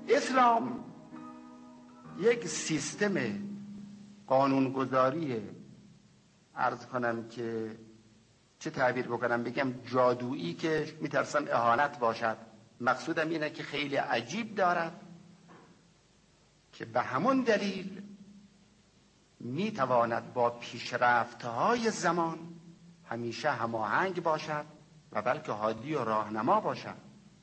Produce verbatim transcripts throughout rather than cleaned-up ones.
اسلام یک سیستم قانونگذاری، عرض کنم که چه تعبیر بکنم، بگم جادویی که میترسم اهانت باشد، مقصودم اینه که خیلی عجیب دارد که به همون دلیل میتواند با پیشرفت‌های زمان همیشه هماهنگ باشد و بلکه هادی و راهنما باشد،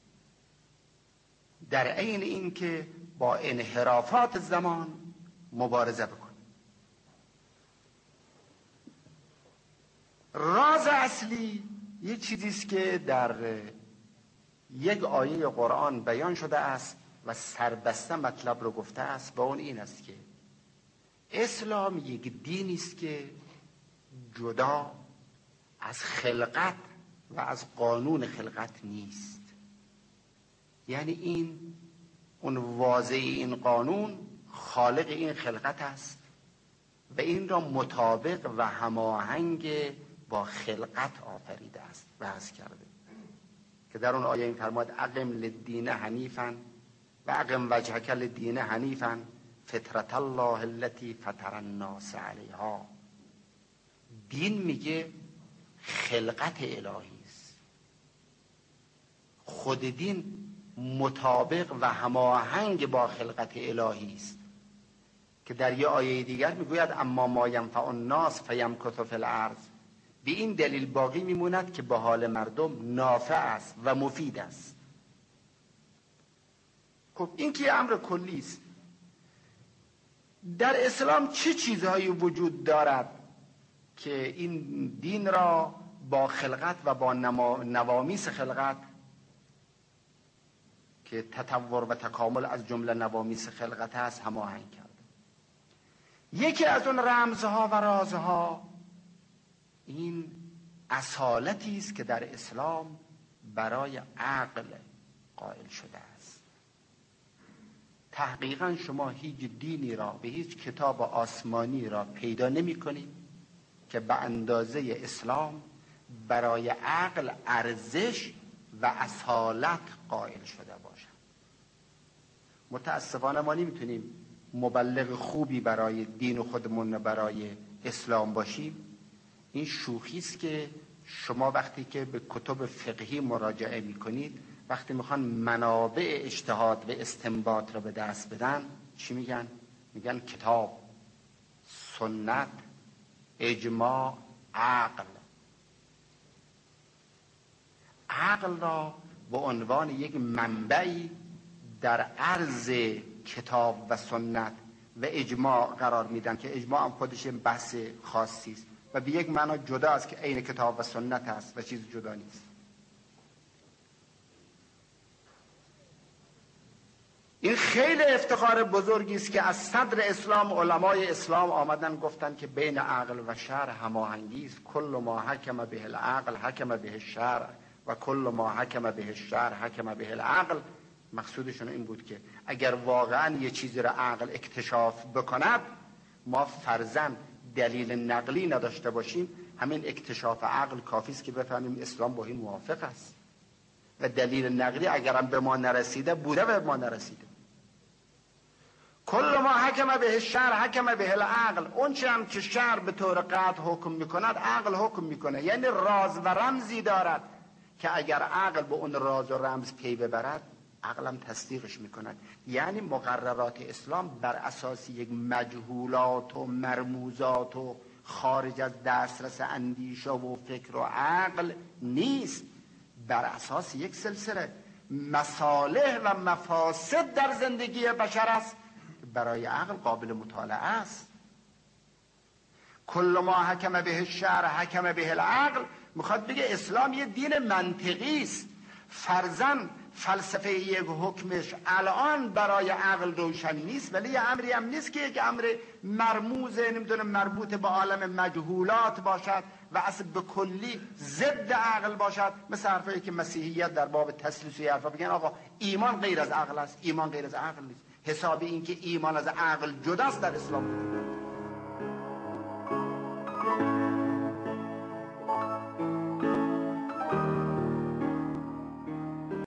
در عین اینکه با انحرافات زمان مبارزه بکنه. راز اصلی یه چیزیست که در یک آیه قرآن بیان شده است و سربسته مطلب رو گفته است، و اون این است که اسلام یک دینی است که جدا از خلقت و از قانون خلقت نیست. یعنی این اون واضع این قانون خالق این خلقت است و این را مطابق و هماهنگ با خلقت آفریده است بحث کرده که در اون آیه این فرماد اقم للدین حنیفا و اقم وجهک للدین حنیفا فطرت الله التي فطر الناس علیها. دین میگه خلقت الهی است، خود دین مطابق و هماهنگ با خلقت الهی است که در یه آیه دیگر میگوید اما ما ینفع الناس فیمکث فی الارض، به این دلیل باقی میموند که به حال مردم نافع است و مفید است. خب این که امر کلی است. در اسلام چه چیزهایی وجود دارد که این دین را با خلقت و با نوامیس خلقت که تطور و تکامل از جمله نوامیس خلقت هست هماهنگ کرده؟ یکی از اون رمزها و رازها این اصالتی است که در اسلام برای عقل قائل شده است. تحقیقا شما هیچ دینی را به هیچ کتاب آسمانی را پیدا نمی کنید که به اندازه اسلام برای عقل ارزش و اصالت قائل شده باشد. متاسفانه ما نمیتونیم مبلغ خوبی برای دین خودمون برای اسلام باشیم. این شوخی است که شما وقتی که به کتب فقهی مراجعه میکنید، وقتی میخوان منابع اجتهاد و استنباط رو به دست بدن، چی میگن؟ میگن کتاب، سنت، اجماع، عقل. عقل را به عنوان یک منبعی در عرض کتاب و سنت و اجماع قرار میدن که اجماع هم خودش بحث خاصی است و به یک معنا جدا است که عین کتاب و سنت است و چیز جدا نیست. این خیلی افتخار بزرگی است که از صدر اسلام علمای اسلام آمدن گفتن که بین عقل و شرع هماهنگی است. کل ما حکم به العقل حکم به الشرع و کل ما حکم به الشرع حکم به العقل. مقصودشون این بود که اگر واقعا یه چیزی را عقل اکتشاف بکند، ما فرضاً دلیل نقلی نداشته باشیم، همین اکتشاف عقل کافی است که بفهمیم اسلام با این موافق است و دلیل نقلی اگرم به ما نرسیده بوده و به ما نرسیده. کل ما حکم به الشرع حکم به العقل. اون چه هم که شرع به طور قطع حکم میکند، عقل حکم میکنه. یعنی راز و رمزی دارد که اگر عقل به اون راز و رمز پی ببرد، عقلم تصدیقش میکند. یعنی مقررات اسلام بر اساس یک مجهولات و مرموزات و خارج از دسترس اندیشه و فکر و عقل نیست، بر اساس یک سلسله مصالح و مفاسد در زندگی بشر است برای عقل قابل مطالعه است. کل ما حکم به الشرع حکم به العقل میخواد بگه اسلام یه دین منطقی است. فرضاً فلسفه یک حکمش الان برای عقل روشن نیست، ولی یه امری هم نیست که یک امر مرموز نمیدونم مربوط به عالم مجهولات باشد و اصلا به کلی ضد عقل باشد. مثل حرفایی که مسیحیت در باب تثلیث و حرفا بگن آقا ایمان غیر از عقل است. ایمان غیر از عقل نیست. حسابی این که ایمان از عقل جداست در اسلام